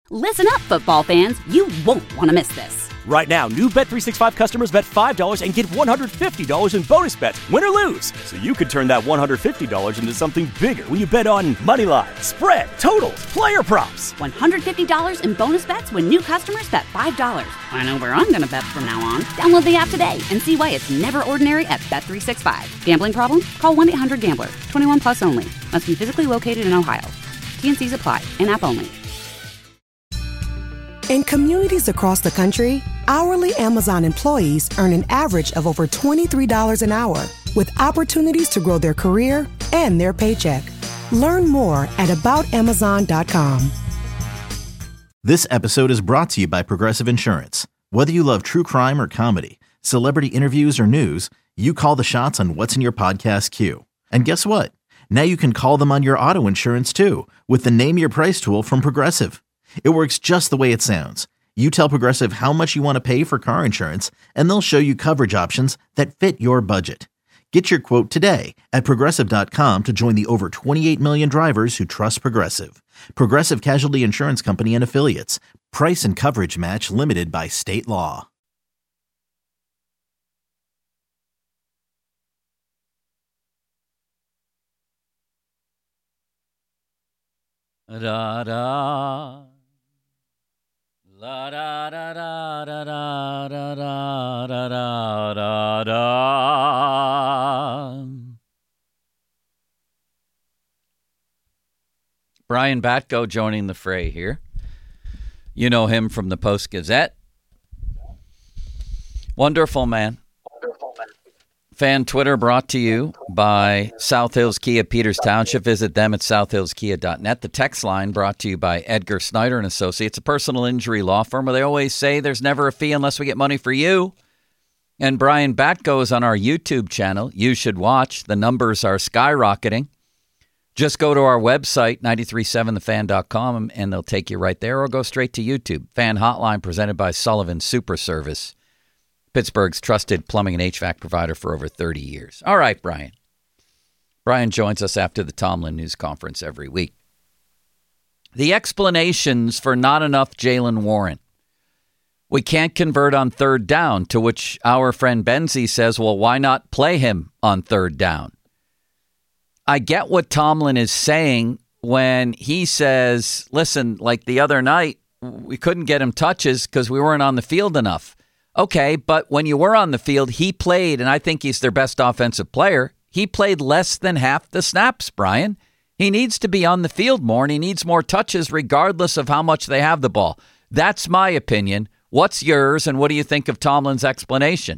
Listen up, football fans. You won't want to miss this. Right now, new Bet365 customers bet $5 and get $150 in bonus bets, win or lose. So you could turn that $150 into something bigger when you bet on money line, spread, totals, player props. $150 in bonus bets when new customers bet $5. I know where I'm going to bet from now on. Download the app today and see why it's never ordinary at Bet365. Gambling problem? Call 1-800-GAMBLER. 21 plus only. Must be physically located in Ohio. T&Cs apply. In-app only. In communities across the country, hourly Amazon employees earn an average of over $23 an hour, with opportunities to grow their career and their paycheck. Learn more at aboutamazon.com. This episode is brought to you by Progressive Insurance. Whether you love true crime or comedy, celebrity interviews or news, you call the shots on what's in your podcast queue. And guess what? Now you can call them on your auto insurance too, with the Name Your Price tool from Progressive. It works just the way it sounds. You tell Progressive how much you want to pay for car insurance, and they'll show you coverage options that fit your budget. Get your quote today at Progressive.com to join the over 28 million drivers who trust Progressive. Progressive Casualty Insurance Company and Affiliates. Price and coverage match limited by state law. Da da. La da da da da da da da da da da. Brian Batko joining the fray here. You know him from the Post-Gazette. Wonderful man. Fan Twitter brought to you by South Hills Kia, Peters Township. Visit them at southhillskia.net. The text line brought to you by Edgar Snyder and Associates, a personal injury law firm where they always say there's never a fee unless we get money for you. And Brian Batko is on our YouTube channel. You should watch. The numbers are skyrocketing. Just go to our website, 937thefan.com, and they'll take you right there, or go straight to YouTube. Fan Hotline presented by Sullivan Super Service, Pittsburgh's trusted plumbing and HVAC provider for over 30 years. All right, Brian. Brian joins us after the Tomlin news conference every week. The explanations for not enough Jaylen Warren. We can't convert on third down, to which our friend Benzie says, well, why not play him on third down? I get what Tomlin is saying when he says, listen, like the other night, we couldn't get him touches because we weren't on the field enough. Okay, but when you were on the field, he played, and I think he's their best offensive player. He played less than half the snaps, Brian. He needs to be on the field more, and he needs more touches regardless of how much they have the ball. That's my opinion. What's yours, and what do you think of Tomlin's explanation?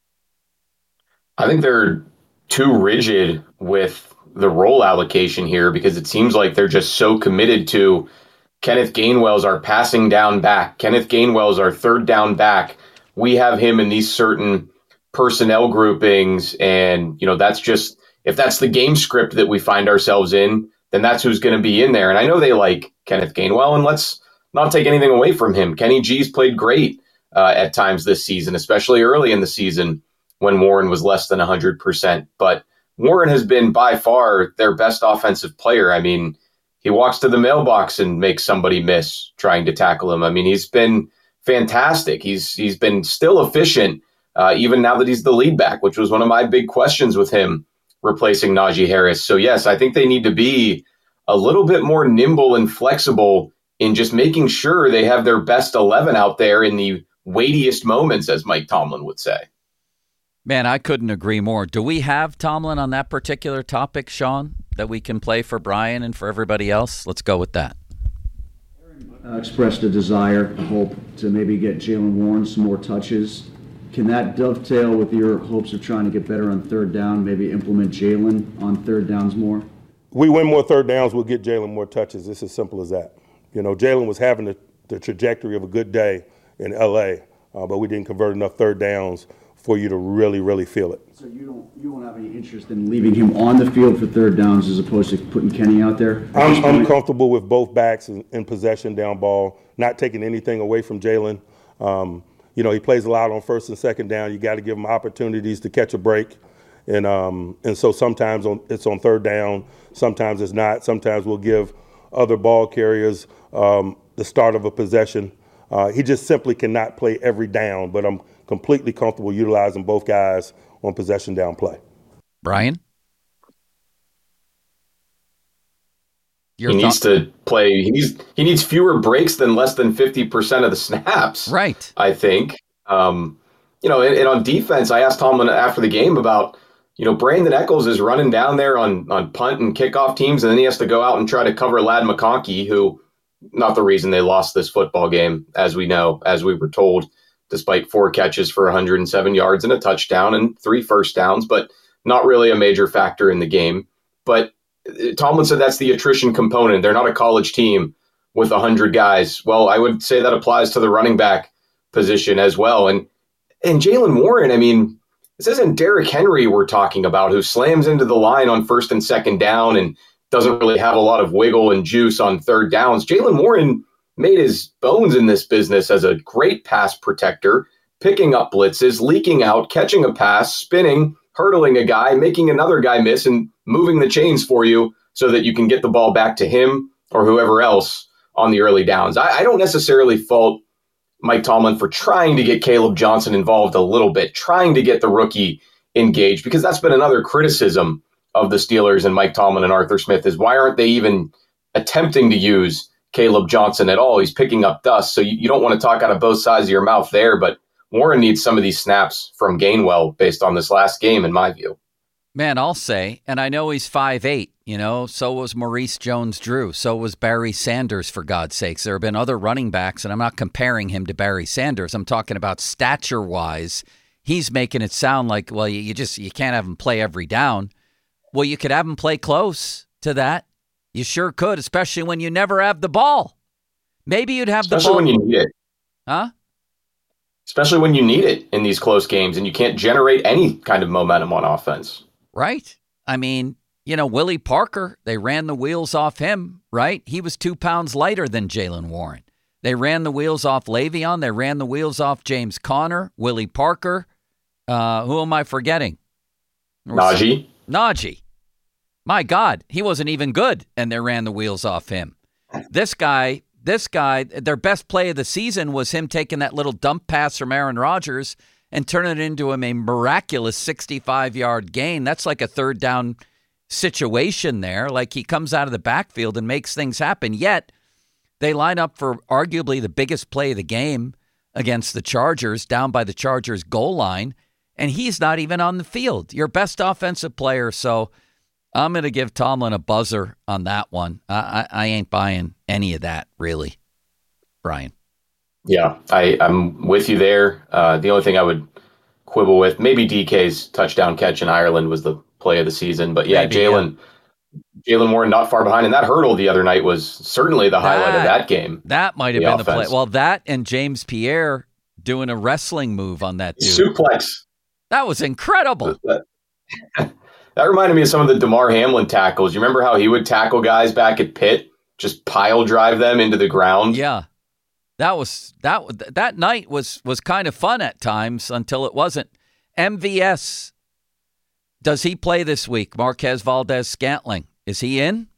I think they're too rigid with the role allocation here because it seems like they're just so committed to Kenneth Gainwell's our passing down back. Kenneth Gainwell's our third down back. We have him in these certain personnel groupings. And, that's just, if that's the game script that we find ourselves in, then that's who's going to be in there. And I know they like Kenneth Gainwell, and let's not take anything away from him. Kenny G's played great at times this season, especially early in the season when Warren was less than 100%. But Warren has been by far their best offensive player. I mean, he walks to the mailbox and makes somebody miss trying to tackle him. I mean, he's been fantastic. He's been still efficient, even now that he's the lead back, which was one of my big questions with him replacing Najee Harris. So yes, I think they need to be a little bit more nimble and flexible in just making sure they have their best 11 out there in the weightiest moments, as Mike Tomlin would say. Man, I couldn't agree more. Do we have Tomlin on that particular topic, Sean, that we can play for Brian and for everybody else? Let's go with that. Expressed a desire, a hope to maybe get Jaylen Warren some more touches. Can that dovetail with your hopes of trying to get better on third down, maybe implement Jaylen on third downs more? We win more third downs, we'll get Jaylen more touches. It's as simple as that. Jaylen was having the trajectory of a good day in L.A., but we didn't convert enough third downs for you to really, really feel it. So you won't have any interest in leaving him on the field for third downs as opposed to putting Kenny out there? I'm comfortable with both backs in possession down ball, not taking anything away from Jaylen. He plays a lot on first and second down. You got to give him opportunities to catch a break. And so sometimes it's on third down, sometimes it's not. Sometimes we'll give other ball carriers the start of a possession. He just simply cannot play every down, but I'm completely comfortable utilizing both guys on possession down play. Brian? He needs to play. He needs fewer breaks than less than 50% of the snaps. Right. I think. And on defense, I asked Tomlin after the game about, Brandon Echols is running down there on punt and kickoff teams, and then he has to go out and try to cover Ladd McConkey, who, not the reason they lost this football game, as we know, as we were told, despite 4 catches for 107 yards and a touchdown and 3 first downs, but not really a major factor in the game. But Tomlin said that's the attrition component. They're not a college team with 100 guys. Well, I would say that applies to the running back position as well. And Jaylen Warren, this isn't Derrick Henry we're talking about, who slams into the line on first and second down and doesn't really have a lot of wiggle and juice on third downs. Jaylen Warren made his bones in this business as a great pass protector, picking up blitzes, leaking out, catching a pass, spinning, hurdling a guy, making another guy miss, and moving the chains for you so that you can get the ball back to him or whoever else on the early downs. I don't necessarily fault Mike Tomlin for trying to get Caleb Johnson involved a little bit, trying to get the rookie engaged, because that's been another criticism of the Steelers and Mike Tomlin and Arthur Smith is why aren't they even attempting to use Caleb Johnson at all? He's picking up dust. So you don't want to talk out of both sides of your mouth there, but Warren needs some of these snaps from Gainwell based on this last game, in my view. Man, I'll say, and I know he's 5'8", so was Maurice Jones-Drew. So was Barry Sanders, for God's sakes. There have been other running backs, and I'm not comparing him to Barry Sanders. I'm talking about stature-wise. He's making it sound like, well, you can't have him play every down. Well, you could have him play close to that. You sure could, especially when you never have the ball. Maybe you'd have the ball. Especially when you need it. Huh? Especially when you need it in these close games and you can't generate any kind of momentum on offense. Right. Willie Parker, they ran the wheels off him, right? He was 2 pounds lighter than Jaylen Warren. They ran the wheels off Le'Veon. They ran the wheels off James Conner, Willie Parker. Who am I forgetting? Najee. My God, he wasn't even good, and they ran the wheels off him. This guy, their best play of the season was him taking that little dump pass from Aaron Rodgers and turning it into a miraculous 65-yard gain. That's like a third down situation there. Like he comes out of the backfield and makes things happen. Yet they line up for arguably the biggest play of the game against the Chargers, down by the Chargers goal line, and he's not even on the field. Your best offensive player. So I'm going to give Tomlin a buzzer on that one. I ain't buying any of that, really, Brian. Yeah, I'm with you there. The only thing I would quibble with, maybe DK's touchdown catch in Ireland was the play of the season. But yeah, Jaylen Warren not far behind. And that hurdle the other night was certainly the highlight of that game. That might have been the play. Well, that and James Pierre doing a wrestling move on that dude. Suplex. That was incredible. That reminded me of some of the DeMar Hamlin tackles. You remember how he would tackle guys back at Pitt, just pile drive them into the ground? Yeah. That night was kind of fun at times until it wasn't. MVS, does he play this week? Marquez Valdez-Scantling, is he in?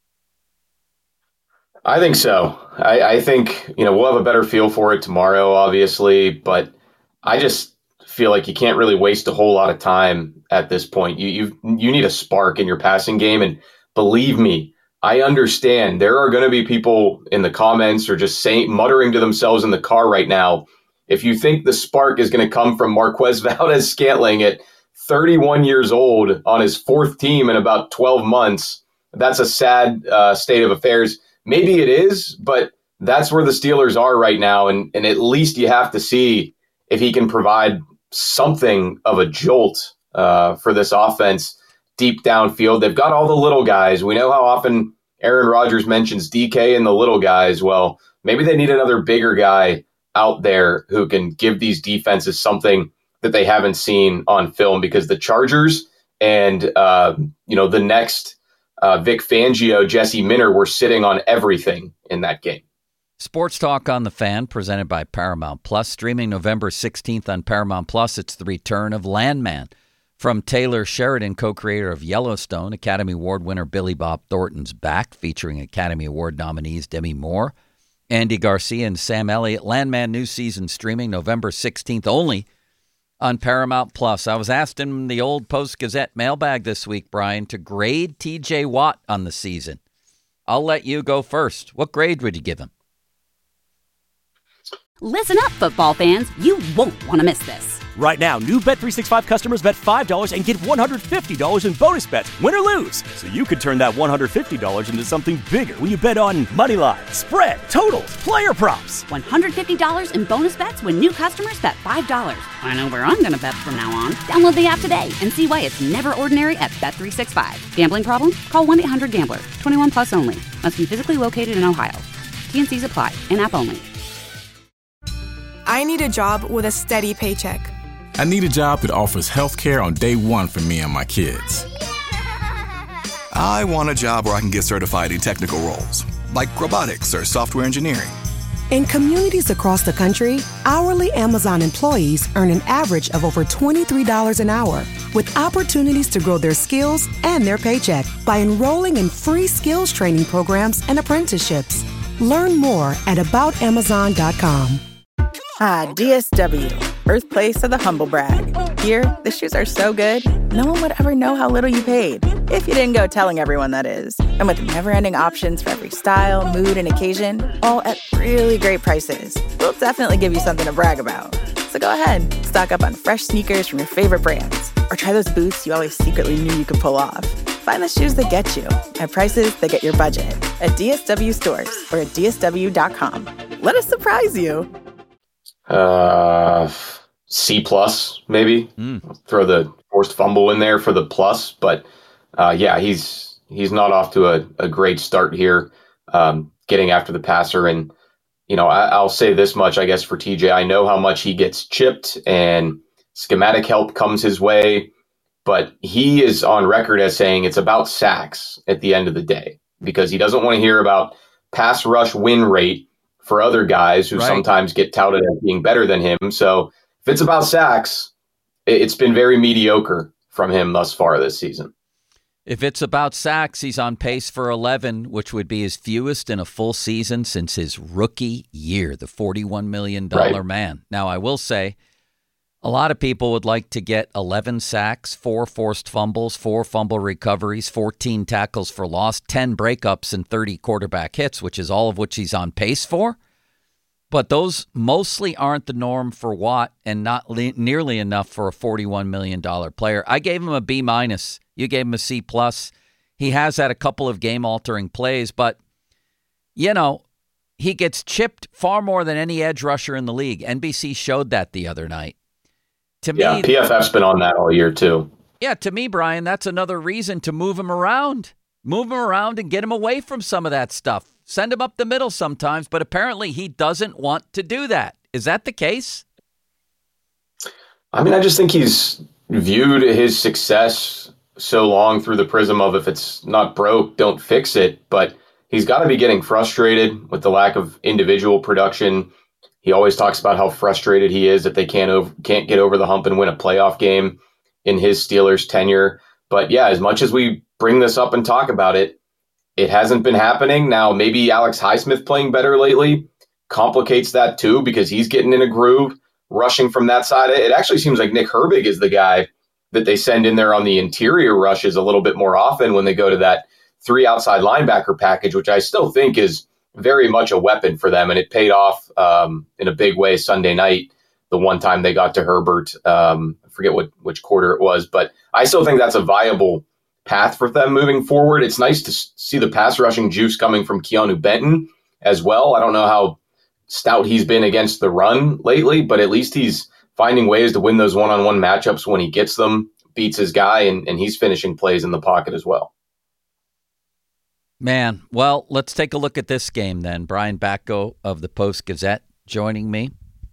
I think so. I think we'll have a better feel for it tomorrow, obviously, but I just feel like you can't really waste a whole lot of time at this point. You need a spark in your passing game, and believe me, I understand there are going to be people in the comments or just muttering to themselves in the car right now. If you think the spark is going to come from Marquez Valdez-Scantling at 31 years old on his 4th team in about 12 months, that's a sad state of affairs. Maybe it is, but that's where the Steelers are right now. And at least you have to see if he can provide something of a jolt for this offense deep downfield. They've got all the little guys. We know how often Aaron Rodgers mentions DK and the little guys. Well, maybe they need another bigger guy out there who can give these defenses something that they haven't seen on film, because the Chargers and, the next Vic Fangio, Jesse Minter were sitting on everything in that game. Sports Talk on the Fan, presented by Paramount Plus, streaming November 16th on Paramount Plus. It's the return of Landman from Taylor Sheridan, co-creator of Yellowstone. Academy Award winner Billy Bob Thornton's back, featuring Academy Award nominees Demi Moore Andy Garcia and Sam Elliott. Landman new season streaming November 16th only on Paramount Plus. I was asked in the old Post-Gazette mailbag this week, Brian, to grade TJ Watt on the season. I'll let you go first. What grade would you give him? Listen up, football fans. You won't want to miss this. Right now, new Bet365 customers bet $5 and get $150 in bonus bets, win or lose. So you could turn that $150 into something bigger when you bet on moneyline, spread, totals, player props. $150 in bonus bets when new customers bet $5. I know where I'm going to bet from now on. Download the app today and see why it's never ordinary at Bet365. Gambling problem? Call 1-800-GAMBLER. 21 plus only. Must be physically located in Ohio. T&Cs apply. In-app only. I need a job with a steady paycheck. I need a job that offers health care on day one for me and my kids. I want a job where I can get certified in technical roles, like robotics or software engineering. In communities across the country, hourly Amazon employees earn an average of over $23 an hour, with opportunities to grow their skills and their paycheck by enrolling in free skills training programs and apprenticeships. Learn more at aboutamazon.com. DSW, birthplace of the humble brag. Here, the shoes are so good, no one would ever know how little you paid, if you didn't go telling everyone, that is. And with never-ending options for every style, mood, and occasion, all at really great prices, we'll definitely give you something to brag about. So go ahead, stock up on fresh sneakers from your favorite brands, or try those boots you always secretly knew you could pull off. Find the shoes that get you, at prices that get your budget, at DSW stores or at DSW.com. Let us surprise you. C plus maybe. Throw the forced fumble in there for the plus, but yeah, he's not off to a great start here, getting after the passer. And I'll say this much, I guess, for TJ. I know how much he gets chipped and schematic help comes his way, but he is on record as saying it's about sacks at the end of the day, because he doesn't want to hear about pass rush win rate for other guys who sometimes get touted as being better than him. So if it's about sacks, it's been very mediocre from him thus far this season. If it's about sacks, he's on pace for 11, which would be his fewest in a full season since his rookie year, the $41 million man. Now, I will say, a lot of people would like to get 11 sacks, 4 forced fumbles, 4 fumble recoveries, 14 tackles for loss, 10 breakups, and 30 quarterback hits, which is all of which he's on pace for. But those mostly aren't the norm for Watt, and not nearly enough for a $41 million player. I gave him a B-. You gave him a C+. He has had a couple of game-altering plays, but, he gets chipped far more than any edge rusher in the league. NBC showed that the other night. To me, PFF's been on that all year, too. Yeah, to me, Brian, that's another reason to move him around. Move him around and get him away from some of that stuff. Send him up the middle sometimes, but apparently he doesn't want to do that. Is that the case? I mean, I just think he's viewed his success so long through the prism of if it's not broke, don't fix it. But he's got to be getting frustrated with the lack of individual production. He always talks about how frustrated he is that they can't get over the hump and win a playoff game in his Steelers tenure. But yeah, as much as we bring this up and talk about it, it hasn't been happening. Now, maybe Alex Highsmith playing better lately complicates that too, because he's getting in a groove, rushing from that side. It actually seems like Nick Herbig is the guy that they send in there on the interior rushes a little bit more often when they go to that 3 outside linebacker package, which I still think is very much a weapon for them. And it paid off in a big way Sunday night, the one time they got to Herbert. I forget which quarter it was, but I still think that's a viable path for them moving forward. It's nice to see the pass rushing juice coming from Keanu Benton as well. I don't know how stout he's been against the run lately, but at least he's finding ways to win those one-on-one matchups when he gets them, beats his guy, and he's finishing plays in the pocket as well. Man, well, let's take a look at this game then. Brian Batko of the Post-Gazette joining me.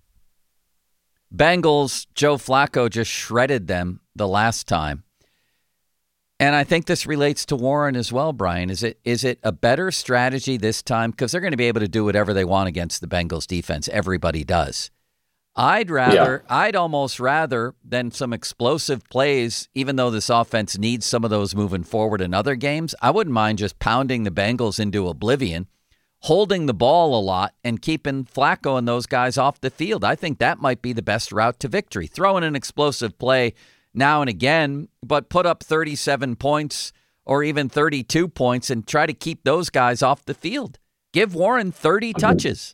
Bengals, Joe Flacco just shredded them the last time. And I think this relates to Warren as well, Brian. Is it a better strategy this time? Because they're going to be able to do whatever they want against the Bengals defense. Everybody does. I'd almost rather than some explosive plays, even though this offense needs some of those moving forward in other games. I wouldn't mind just pounding the Bengals into oblivion, holding the ball a lot and keeping Flacco and those guys off the field. I think that might be the best route to victory. Throw in an explosive play now and again, but put up 37 points or even 32 points and try to keep those guys off the field. Give Warren 30 touches.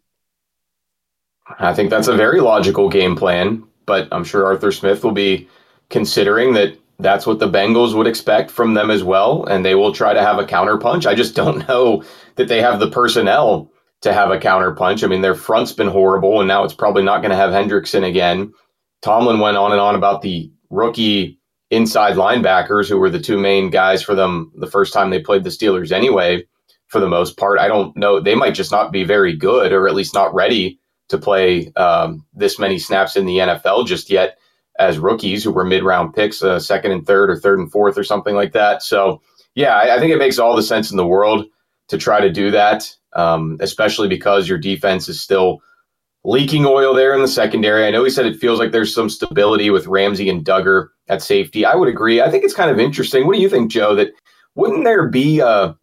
I think that's a very logical game plan, but I'm sure Arthur Smith will be considering that that's what the Bengals would expect from them as well, and they will try to have a counterpunch. I just don't know that they have the personnel to have a counterpunch. I mean, their front's been horrible, and now it's probably not going to have Hendrickson again. Tomlin went on and on about the rookie inside linebackers, who were the two main guys for them the first time they played the Steelers anyway, for the most part. I don't know. They might just not be very good, or at least not ready to play this many snaps in the NFL just yet as rookies, who were mid-round picks, second and third or third and fourth or something like that. So, yeah, I think it makes all the sense in the world to try to do that, especially because your defense is still leaking oil there in the secondary. I know he said it feels like there's some stability with Ramsey and Duggar at safety. I would agree. I think it's kind of interesting. What do you think, Joe, that wouldn't there be a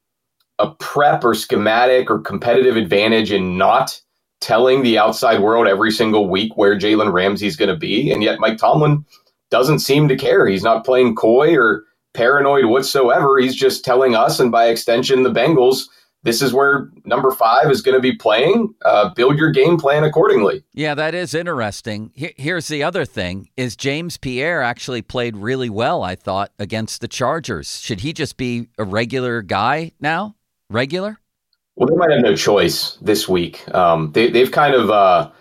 prep or schematic or competitive advantage in not telling the outside world every single week where Jalen Ramsey is going to be? And yet Mike Tomlin doesn't seem to care. He's not playing coy or paranoid whatsoever. He's just telling us, and by extension the Bengals, this is where number 5 is going to be playing. Build your game plan accordingly. Yeah, that is interesting. Here's the other thing, is James Pierre actually played really well, I thought, against the Chargers. Should he just be a regular guy now? Regular? Well, they might have no choice this week. They've kind of,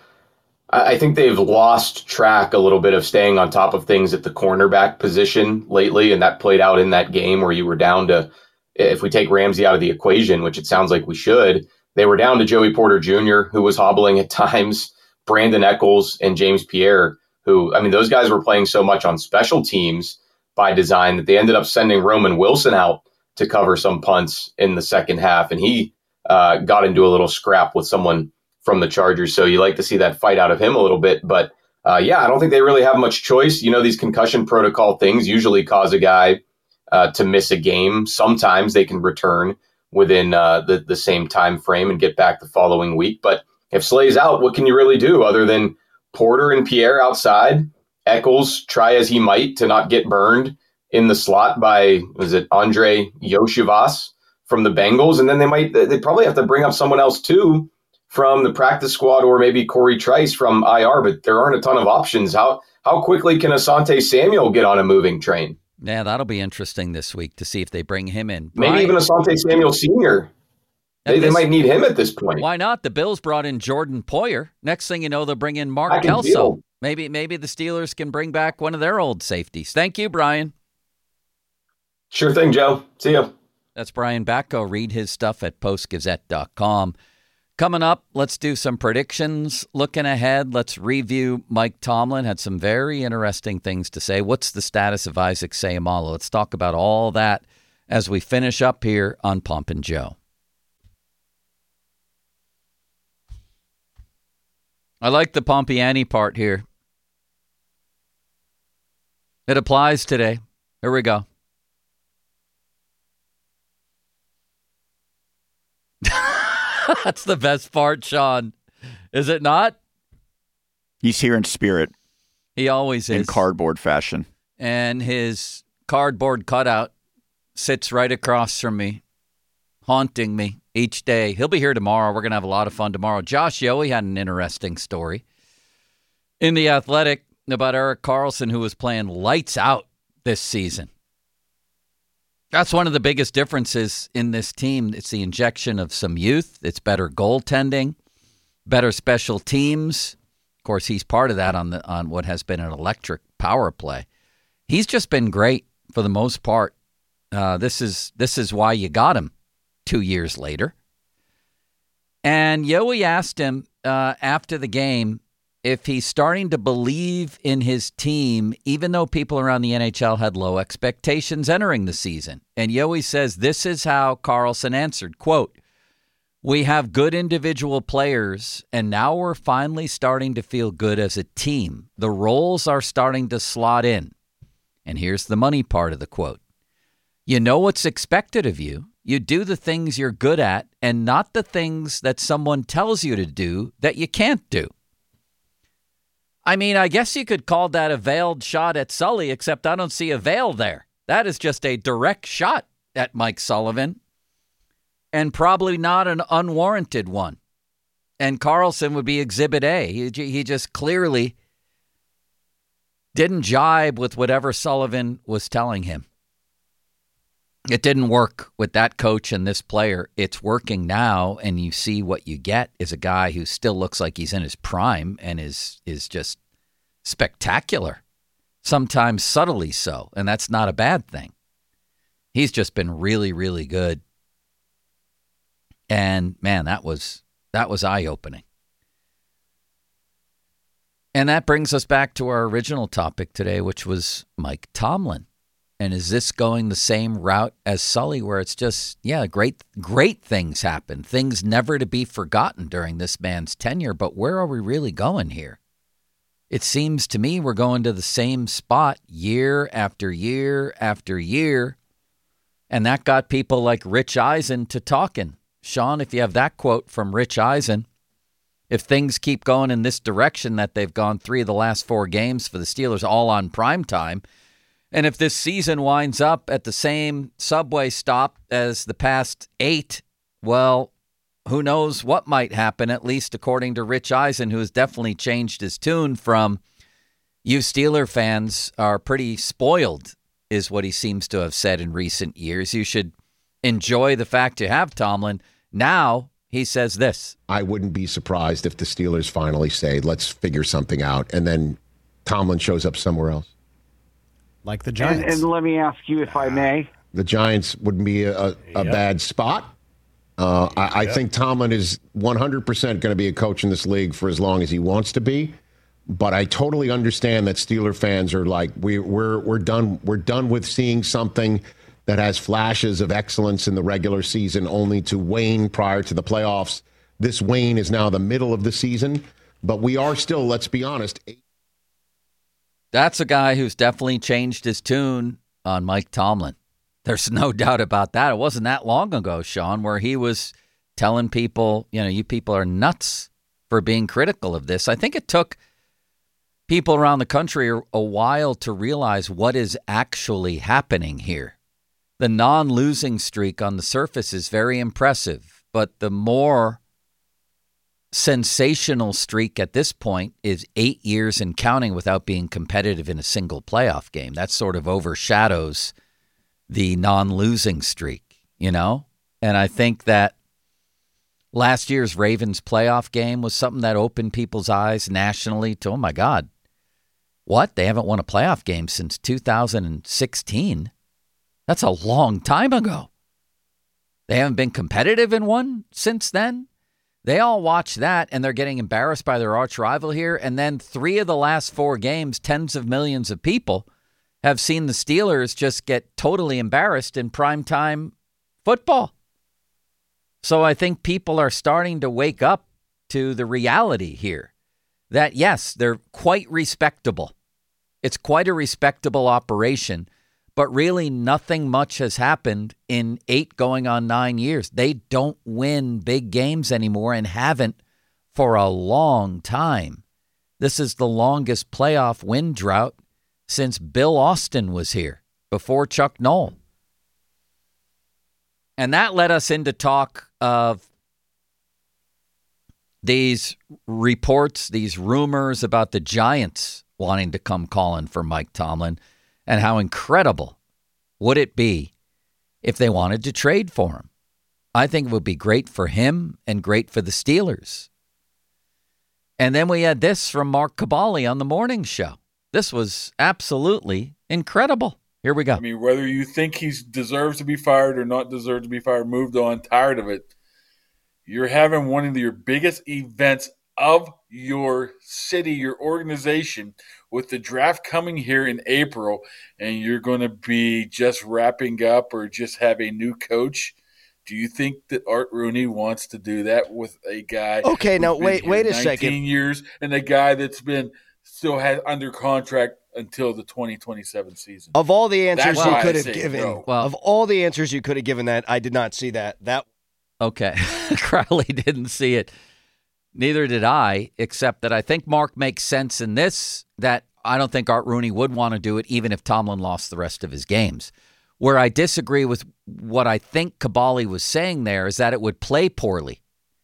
I think they've lost track a little bit of staying on top of things at the cornerback position lately, and that played out in that game where you were down to, if we take Ramsey out of the equation, which it sounds like we should, they were down to Joey Porter Jr., who was hobbling at times, Brandon Echols, and James Pierre, who, I mean, those guys were playing so much on special teams by design that they ended up sending Roman Wilson out to cover some punts in the second half, and he got into a little scrap with someone from the Chargers. So you like to see that fight out of him a little bit. But yeah, I don't think they really have much choice. You know, these concussion protocol things usually cause a guy to miss a game. Sometimes they can return within the same time frame and get back the following week. But if Slay's out, what can you really do other than Porter and Pierre outside? Echols try as he might to not get burned in the slot by, was it Andre Yoshivas from the Bengals? And then they probably have to bring up someone else too from the practice squad, or maybe Corey Trice from IR, but there aren't a ton of options. How quickly can Asante Samuel get on a moving train? Yeah, that'll be interesting this week to see if they bring him in. Maybe even Asante Samuel Sr. They might need him at this point. Why not? The Bills brought in Jordan Poyer. Next thing you know, they'll bring in Mark Kelso. Maybe the Steelers can bring back one of their old safeties. Thank you, Brian. Sure thing, Joe. See ya. That's Brian Batko. Read his stuff at postgazette.com. Coming up, let's do some predictions. Looking ahead, let's review Mike Tomlin. Had some very interesting things to say. What's the status of Isaac Seumalo? Let's talk about all that as we finish up here on Pomp and Joe. I like the Pompiani part here. It applies today. Here we go. That's the best part, Sean. Is it not? He's here in spirit. He always is. In cardboard fashion. And his cardboard cutout sits right across from me, haunting me each day. He'll be here tomorrow. We're going to have a lot of fun tomorrow. Josh Yohe had an interesting story in The Athletic about Erik Karlsson, who was playing lights out this season. That's one of the biggest differences in this team. It's the injection of some youth. It's better goaltending, better special teams. Of course, he's part of that on what has been an electric power play. He's just been great for the most part. This is why you got him 2 years later. And Yohe asked him after the game if he's starting to believe in his team, even though people around the NHL had low expectations entering the season. And Yohe says this is how Karlsson answered, quote, "We have good individual players, and now we're finally starting to feel good as a team. The roles are starting to slot in." And here's the money part of the quote. You know what's expected of you. You do the things you're good at and not the things that someone tells you to do that you can't do. I mean, I guess you could call that a veiled shot at Sully, except I don't see a veil there. That is just a direct shot at Mike Sullivan, and probably not an unwarranted one. And Carlson would be Exhibit A. He just clearly didn't jibe with whatever Sullivan was telling him. It didn't work with that coach and this player. It's working now, and you see what you get is a guy who still looks like he's in his prime and is just spectacular, sometimes subtly so, and that's not a bad thing. He's just been really, really good. And, man, that was eye-opening. And that brings us back to our original topic today, which was Mike Tomlin. And is this going the same route as Sully, where it's just, great things happen, things never to be forgotten during this man's tenure, but where are we really going here? It seems to me we're going to the same spot year after year after year, and that got people like Rich Eisen to talking. Sean, if you have that quote from Rich Eisen, if things keep going in this direction that they've gone 3 of the last 4 games for the Steelers all on prime time, and if this season winds up at the same subway stop as the past 8, well, who knows what might happen, at least according to Rich Eisen, who has definitely changed his tune from you Steeler fans are pretty spoiled, is what he seems to have said in recent years. You should enjoy the fact you have Tomlin. Now he says this. I wouldn't be surprised if the Steelers finally say, let's figure something out, and then Tomlin shows up somewhere else. Like the Giants. And let me ask you, if I may. The Giants wouldn't be a bad spot. I think Tomlin is 100% going to be a coach in this league for as long as he wants to be. But I totally understand that Steeler fans are like, we're done. We're done with seeing something that has flashes of excellence in the regular season only to wane prior to the playoffs. This wane is now the middle of the season, but we are still, let's be honest. That's a guy who's definitely changed his tune on Mike Tomlin. There's no doubt about that. It wasn't that long ago, Sean, where he was telling people, you people are nuts for being critical of this. I think it took people around the country a while to realize what is actually happening here. The non-losing streak on the surface is very impressive, but the more sensational streak at this point is 8 years and counting without being competitive in a single playoff game. That sort of overshadows the non-losing streak, And I think that last year's Ravens playoff game was something that opened people's eyes nationally to, oh my God, what? They haven't won a playoff game since 2016. That's a long time ago. They haven't been competitive in one since then. They all watch that, and they're getting embarrassed by their arch rival here. And then 3 of the last 4 games, tens of millions of people have seen the Steelers just get totally embarrassed in primetime football. So I think people are starting to wake up to the reality here that, yes, they're quite respectable. It's quite a respectable operation, but really nothing much has happened in 8 going on 9 years. They don't win big games anymore and haven't for a long time. This is the longest playoff win drought since Bill Austin was here, before Chuck Noll. And that led us into talk of these reports, these rumors about the Giants wanting to come calling for Mike Tomlin, and how incredible would it be if they wanted to trade for him. I think it would be great for him and great for the Steelers. And then we had this from Mark Caballi on the morning show. This was absolutely incredible. Here we go. I mean, whether you think he deserves to be fired or not deserve to be fired, moved on, tired of it, you're having one of your biggest events of your city, your organization, with the draft coming here in April, and you're going to be just wrapping up or just have a new coach. Do you think that Art Rooney wants to do that with a guy? Okay, now wait a 19 second. 19 years, and a guy that's been still had under contract until the 2027 season. Of all the answers That's you why I could have say given, no. of all the answers you could have given that, I did not see that. Okay. Crowley didn't see it. Neither did I, except that I think Mark makes sense in this, that I don't think Art Rooney would want to do it even if Tomlin lost the rest of his games. Where I disagree with what I think Caballi was saying there is that it would play poorly.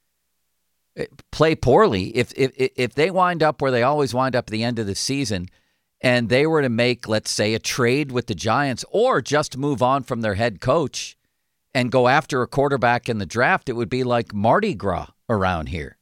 If they wind up where they always wind up at the end of the season and they were to make, let's say, a trade with the Giants or just move on from their head coach and go after a quarterback in the draft, it would be like Mardi Gras around here.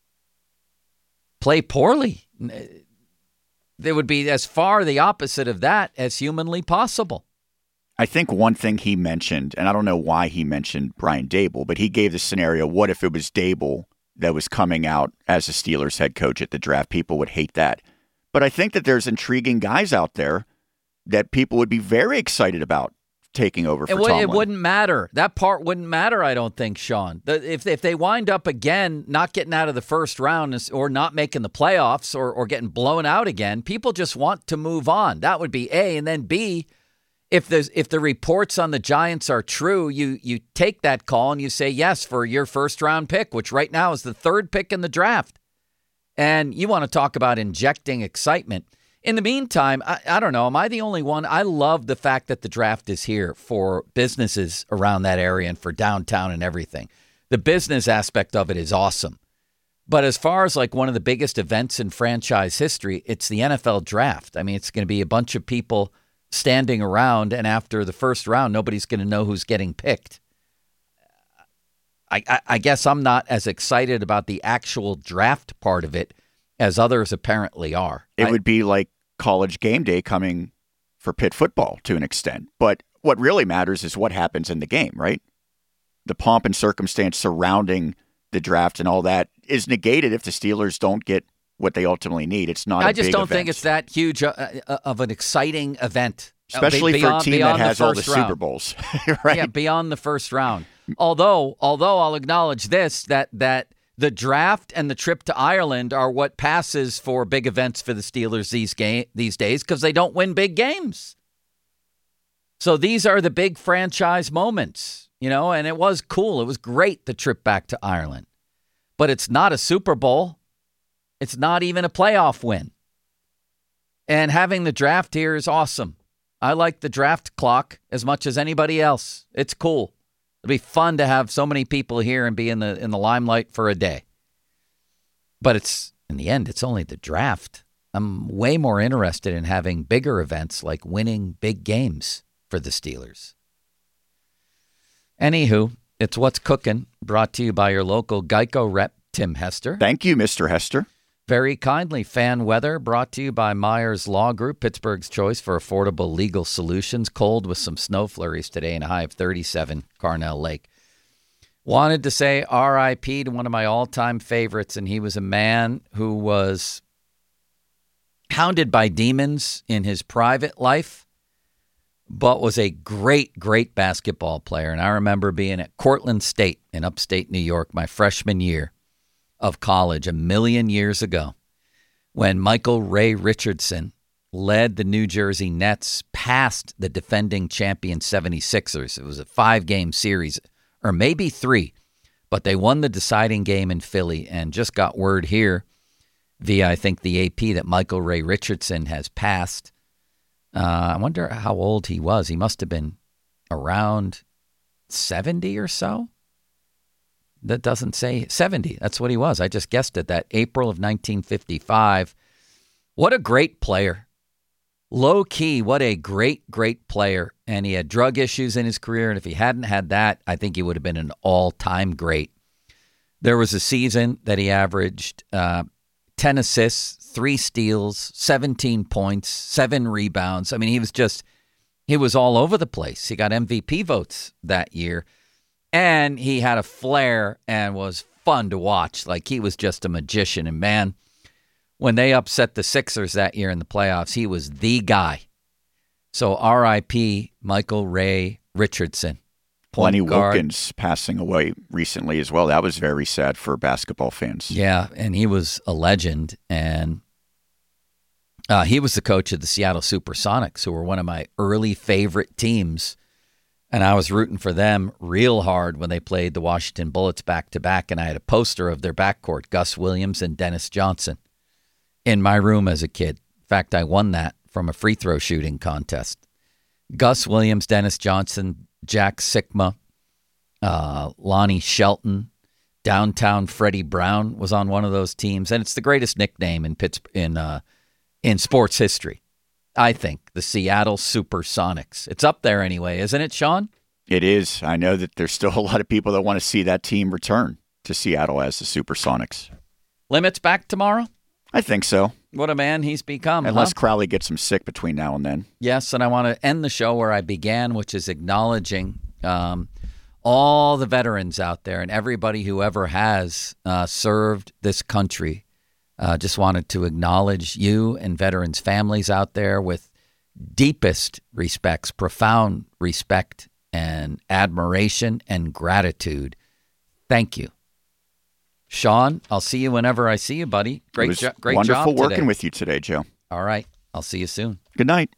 Play poorly. There would be as far the opposite of that as humanly possible. I think one thing he mentioned, and I don't know why he mentioned Brian Daboll, but he gave the scenario, what if it was Daboll that was coming out as a Steelers head coach at the draft? People would hate that. But I think that there's intriguing guys out there that people would be very excited about taking over for Tomlin. It wouldn't matter. That part wouldn't matter, I don't think, Sean. If they wind up again not getting out of the first round or not making the playoffs or getting blown out again, people just want to move on. That would be A. And then B, if the reports on the Giants are true, you take that call and you say yes for your first-round pick, which right now is the third pick in the draft. And you want to talk about injecting excitement. In the meantime, I don't know, am I the only one? I love the fact that the draft is here for businesses around that area and for downtown and everything. The business aspect of it is awesome. But as far as like one of the biggest events in franchise history, it's the NFL draft. I mean, it's going to be a bunch of people standing around, and after the first round, nobody's going to know who's getting picked. I guess I'm not as excited about the actual draft part of it as others apparently are. It would be like college game day coming for Pitt football to an extent. But what really matters is what happens in the game, right? The pomp and circumstance surrounding the draft and all that is negated if the Steelers don't get what they ultimately need. It's not a big event. I just don't think it's that huge of an exciting event. Especially for a team that has all the Super Bowls, right? Yeah, beyond the first round. Although I'll acknowledge this, that the draft and the trip to Ireland are what passes for big events for the Steelers these days because they don't win big games. So these are the big franchise moments, and it was cool. It was great, the trip back to Ireland. But it's not a Super Bowl. It's not even a playoff win. And having the draft here is awesome. I like the draft clock as much as anybody else. It's cool. It'll be fun to have so many people here and be in the limelight for a day. But in the end, it's only the draft. I'm way more interested in having bigger events like winning big games for the Steelers. Anywho, it's What's Cooking, brought to you by your local Geico rep, Tim Hester. Thank you, Mr. Hester. Very kindly. Fan weather brought to you by Myers Law Group, Pittsburgh's choice for affordable legal solutions. Cold with some snow flurries today and a high of 37, Carnell Lake. Wanted to say R.I.P. to one of my all-time favorites, and he was a man who was hounded by demons in his private life, but was a great, great basketball player. And I remember being at Cortland State in upstate New York my freshman year of college 1,000,000 years ago when Michael Ray Richardson led the New Jersey Nets past the defending champion 76ers. It was a 5-game series, or maybe 3, but they won the deciding game in Philly and just got word here via, I think, the AP that Michael Ray Richardson has passed. I wonder how old he was. He must have been around 70 or so. That doesn't say 70. That's what he was. I just guessed it. That April of 1955. What a great player. Low key, what a great, great player. And he had drug issues in his career. And if he hadn't had that, I think he would have been an all-time great. There was a season that he averaged 10 assists, 3 steals, 17 points, 7 rebounds. I mean, he was all over the place. He got MVP votes that year. And he had a flair and was fun to watch. Like, he was just a magician. And, man, when they upset the Sixers that year in the playoffs, he was the guy. So, R.I.P. Michael Ray Richardson. Lenny Wilkins passing away recently as well. That was very sad for basketball fans. Yeah, and he was a legend. And He was the coach of the Seattle Supersonics, who were one of my early favorite teams. And I was rooting for them real hard when they played the Washington Bullets back-to-back. And I had a poster of their backcourt, Gus Williams and Dennis Johnson, in my room as a kid. In fact, I won that from a free throw shooting contest. Gus Williams, Dennis Johnson, Jack Sikma, Lonnie Shelton, downtown Freddie Brown was on one of those teams. And it's the greatest nickname in sports history. I think, the Seattle Supersonics. It's up there anyway, isn't it, Sean? It is. I know that there's still a lot of people that want to see that team return to Seattle as the Supersonics. Limits back tomorrow? I think so. What a man he's become. Unless Crowley gets him sick between now and then. Yes, and I want to end the show where I began, which is acknowledging all the veterans out there and everybody who ever has served this country. Just wanted to acknowledge you and veterans' families out there with deepest respects, profound respect and admiration and gratitude. Thank you. Sean, I'll see you whenever I see you, buddy. Great job today. Wonderful working with you today, Joe. All right. I'll see you soon. Good night.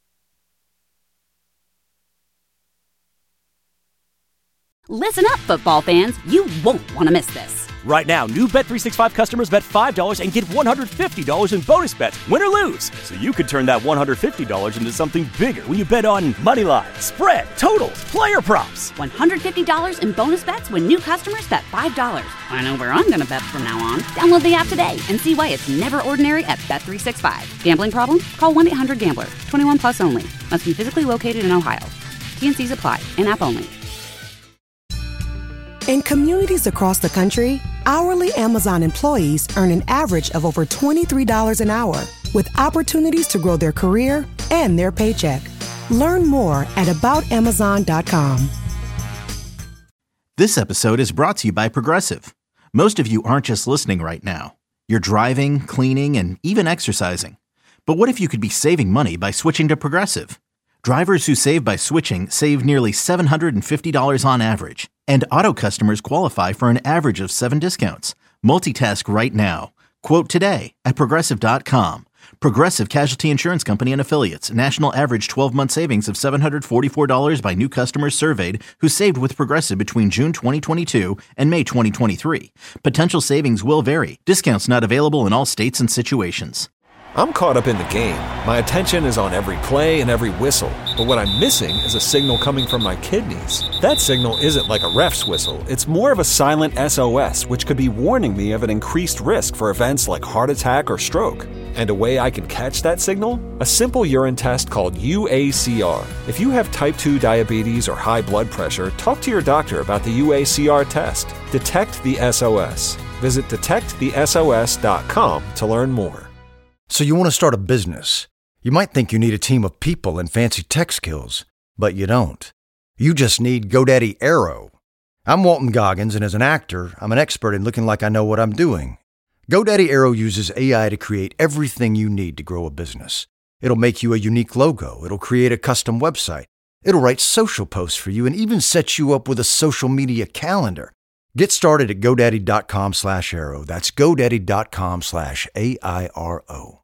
Listen up, football fans. You won't want to miss this. Right now, new Bet365 customers bet $5 and get $150 in bonus bets, win or lose. So you could turn that $150 into something bigger when you bet on moneyline, spread, totals, player props. $150 in bonus bets when new customers bet $5. I know where I'm going to bet from now on. Download the app today and see why it's never ordinary at Bet365. Gambling problem? Call 1-800-GAMBLER. 21 plus only. Must be physically located in Ohio. T&Cs apply. In-app only. In communities across the country, hourly Amazon employees earn an average of over $23 an hour, with opportunities to grow their career and their paycheck. Learn more at aboutamazon.com. This episode is brought to you by Progressive. Most of you aren't just listening right now. You're driving, cleaning, and even exercising. But what if you could be saving money by switching to Progressive? Drivers who save by switching save nearly $750 on average. And auto customers qualify for an average of 7 discounts. Multitask right now. Quote today at Progressive.com. Progressive Casualty Insurance Company and Affiliates. National average 12-month savings of $744 by new customers surveyed who saved with Progressive between June 2022 and May 2023. Potential savings will vary. Discounts not available in all states and situations. I'm caught up in the game. My attention is on every play and every whistle. But what I'm missing is a signal coming from my kidneys. That signal isn't like a ref's whistle. It's more of a silent SOS, which could be warning me of an increased risk for events like heart attack or stroke. And a way I can catch that signal? A simple urine test called UACR. If you have type 2 diabetes or high blood pressure, talk to your doctor about the UACR test. Detect the SOS. Visit detectthesos.com to learn more. So you want to start a business. You might think you need a team of people and fancy tech skills, but you don't. You just need GoDaddy Aero. I'm Walton Goggins, and as an actor, I'm an expert in looking like I know what I'm doing. GoDaddy Aero uses AI to create everything you need to grow a business. It'll make you a unique logo. It'll create a custom website. It'll write social posts for you and even set you up with a social media calendar. Get started at GoDaddy.com/Aero. That's GoDaddy.com/AIRO.